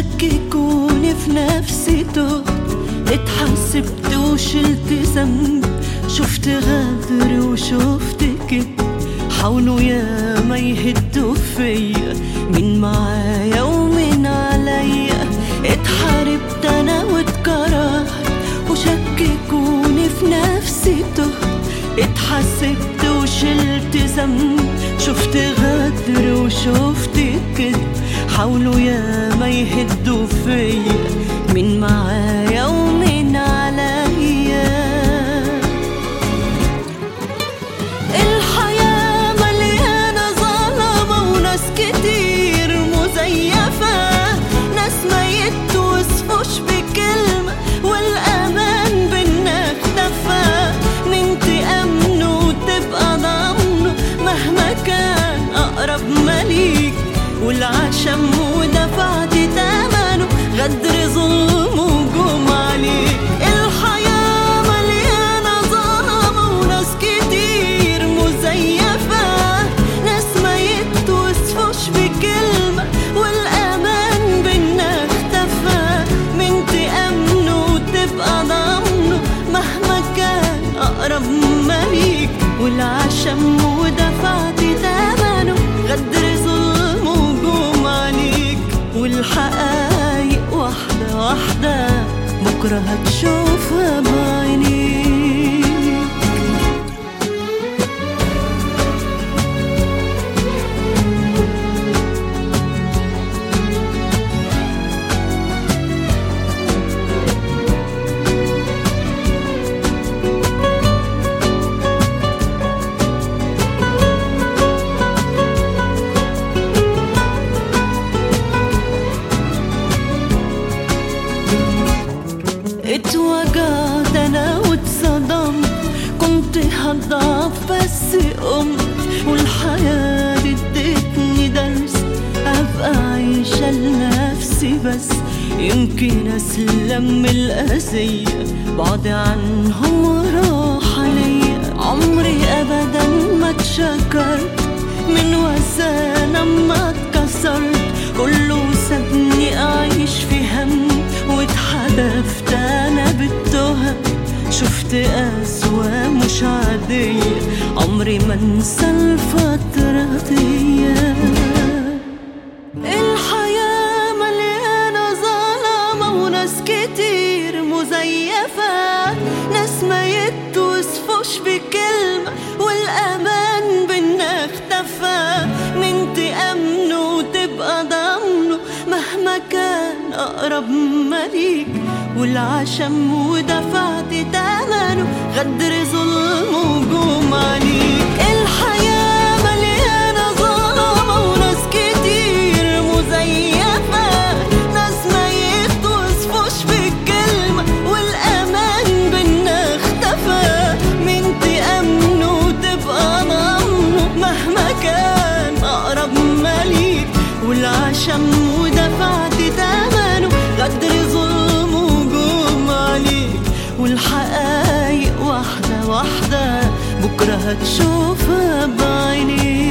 شككوني في نفسي تهت، اتحسبت وشلت ذنب، شفت غدر وشفت كده، حاولوا يا ما يهدوا فيا، مين معايا ومين عليا، اتحاربت انا واتكرهت وشككوني في نفسي تهت، اتحسبت وشلت ذنب، شفت غدر وشفت كده، حاولوا يا ما يهدوا فيا، مين معايا ومين عليا. الحياة مليانة ظلمة وناس كتير مزيفة، ناس ما يتوصفوش بكلمة والأمان بينا اختفى، مين تأمنه وتبقى ضامنه مهما كان أقرب مليك، والعشم ودفعت تمنه غدر ظلم وجوم عليك. الحياة مليانة ظلمة وناس كتير مزيفة، ناس ما يتوصفوش بكلمة والأمان بينا اختفى، مين تأمنه وتبقى ضامنه مهما كان أقرب مليك، والعشم ودفعت تمنه غدر ظلم وجوم عليك، والحقايق واحدة واحدة بكرة هتشوفها بعينيك. اتوجعت انا واتصدمت، كنت هضعف بس قمت، والحياة ادتني درس ابقى عايشة لنفسي بس، يمكن اسلم من الأذية بعد عنهم راحة ليا، عمري ابدا ما اتشكرت من وسانا ما اتكسرت، كله سابني اعيش في هم واتحدفت انا بالتهم، شفت قسوة مش عادية عمري ما انسى الفترة دي. الحياة مليانة ظلمة وناس كتير مزيفة، ناس ما يتوصفوش بكلمة والأمان بينا اختفى، مين تأمنه وتبقى ضامنه مهما كان أقرب مليك، والعشم ودفعت تمنه غدر ظلم وجوم عليك. الحياة مليانة ظلمة وناس كتير مزيفة، ناس ما يتوصفوش بالكلمة والأمان بينا اختفى، مين تأمنه وتبقى ضامنه مهما كان أقرب مليك، والعشم ودفعت تمنه غدر ظلم وجوم عليك، والحقايق واحدة واحدة بكرة هتشوفها بعينيك.